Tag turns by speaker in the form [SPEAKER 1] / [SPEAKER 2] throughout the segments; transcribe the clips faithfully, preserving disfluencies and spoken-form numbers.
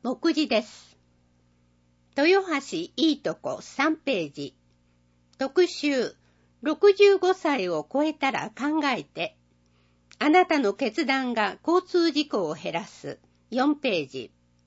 [SPEAKER 1] 目次です。豊橋いいとこさんページ。特集、ろくじゅうごさいを超えたら考えて。あなたの決断が交通事故を減らすよんページ。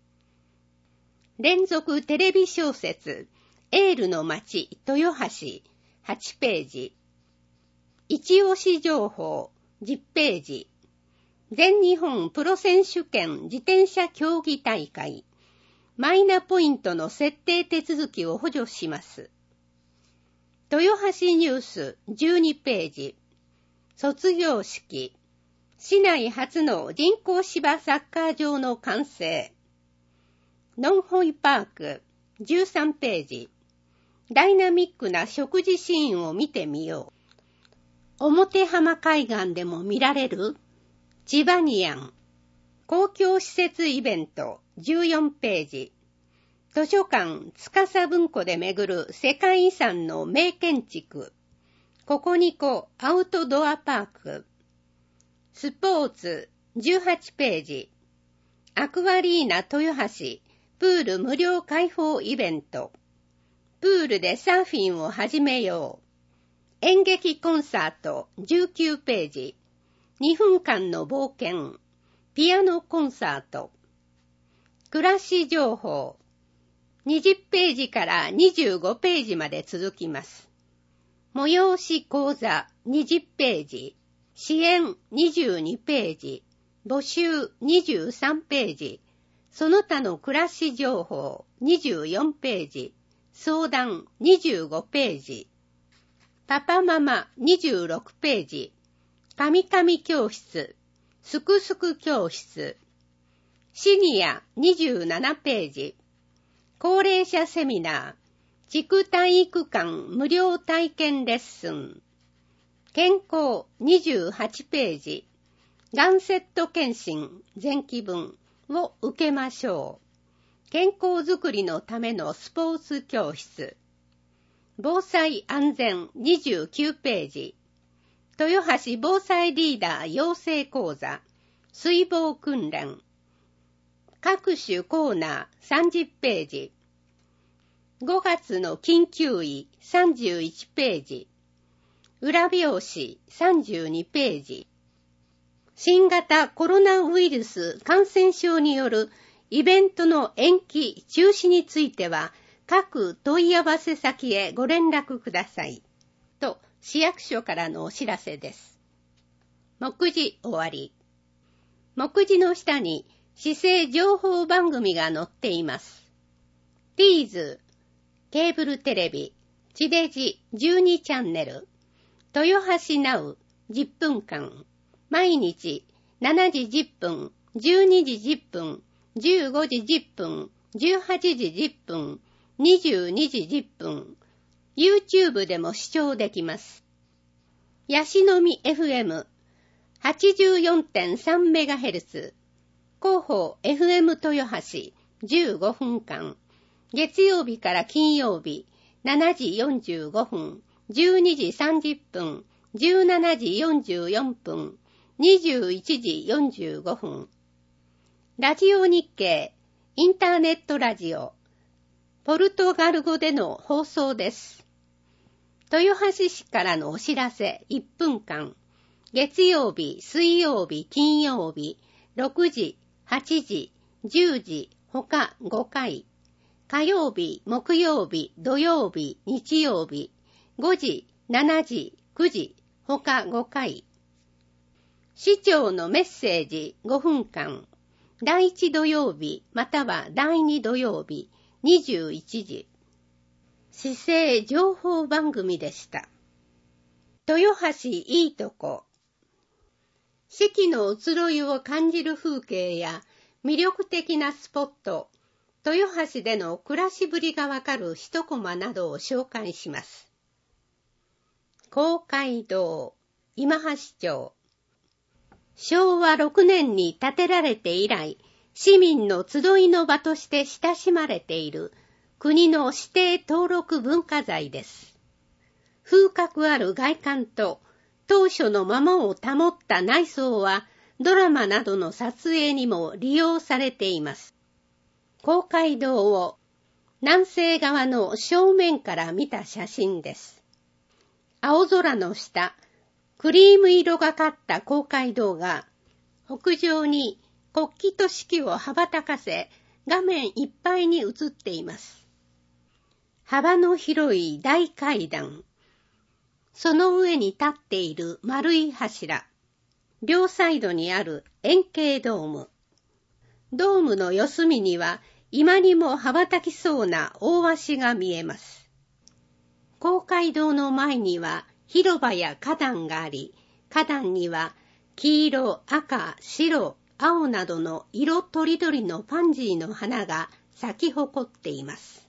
[SPEAKER 1] 連続テレビ小説、エールの街豊橋はちページ。一押し情報じゅっページ。全日本プロ選手権自転車競技大会。マイナポイントの設定手続きを補助します。豊橋ニュースじゅうにページ。卒業式。市内初の人工芝サッカー場の完成。ノンホイパークじゅうさんページ。ダイナミックな食事シーンを見てみよう。表浜海岸でも見られるチバニアン。公共施設イベントじゅうよんページ。図書館司文庫で巡る世界遺産の名建築。ココニコアウトドアパーク。スポーツじゅうはちページ。アクアリーナ豊橋プール無料開放イベント。プールでサーフィンを始めよう。演劇コンサートじゅうきゅうページ。にふんかんの冒険。ピアノコンサート。暮らし情報。にじゅうページからにじゅうごページまで続きます。催し講座にじゅうページ。支援にじゅうにページ。募集にじゅうさんページ。その他の暮らし情報にじゅうよんページ。相談にじゅうごページ。パパママにじゅうろくページ。かみかみ教室。すくすく教室。シニアにじゅうななページ。高齢者セミナー。地区体育館無料体験レッスン。健康にじゅうはちページ。がんセット検診前期分を受けましょう。健康づくりのためのスポーツ教室。防災安全にじゅうきゅうページ。豊橋防災リーダー養成講座。水防訓練。各種コーナーさんじゅうページ。ごがつの緊急医さんじゅういちページ。裏表紙さんじゅうにページ。新型コロナウイルス感染症によるイベントの延期・中止については各問い合わせ先へご連絡ください。と市役所からのお知らせです。目次終わり。目次の下に市政情報番組が載っています。ティーズ、ケーブルテレビ、地デジじゅうにチャンネル、豊橋ナウじゅっぷんかん、毎日しちじじゅっぷん、じゅうにじじゅっぷん、じゅうごじじゅっぷん、じゅうはちじじゅっぷん、にじゅうにじじゅっぷん、YouTube でも視聴できます。ヤシの実 エフエムはちじゅうよんてんさんメガヘルツ、広報 エフエム 豊橋じゅうごふんかん、月曜日から金曜日しちじよんじゅうごふん、じゅうにじさんじゅっぷん、じゅうしちじよんじゅうよんぷん、にじゅういちじよんじゅうごふん。ラジオ日経、インターネットラジオ、ポルトガル語での放送です。豊橋市からのお知らせいっぷんかん。月曜日、水曜日、金曜日、ろくじ、はちじ、じゅうじ、ほかごかい。火曜日、木曜日、土曜日、日曜日、ごじ、しちじ、くじ、ほかごかい。市長のメッセージごふんかん。だいいち土曜日またはだいに土曜日にじゅういちじ。市政情報番組でした。豊橋いいとこ。四季の移ろいを感じる風景や魅力的なスポット、豊橋での暮らしぶりがわかる一コマなどを紹介します。公会堂、今橋町。しょうわろくねんに建てられて以来、市民の集いの場として親しまれている国の指定登録文化財です。風格ある外観と当初のままを保った内装はドラマなどの撮影にも利用されています。 公会堂を南西側の正面から見た写真です。青空の下、クリーム色がかった公会堂が屋上に国旗と四季を羽ばたかせ、画面いっぱいに映っています。幅の広い大階段、その上に立っている丸い柱、両サイドにある円形ドーム。ドームの四隅には今にも羽ばたきそうな大鷲が見えます。公会堂の前には広場や花壇があり、花壇には黄色、赤、白、青などの色とりどりのパンジーの花が咲き誇っています。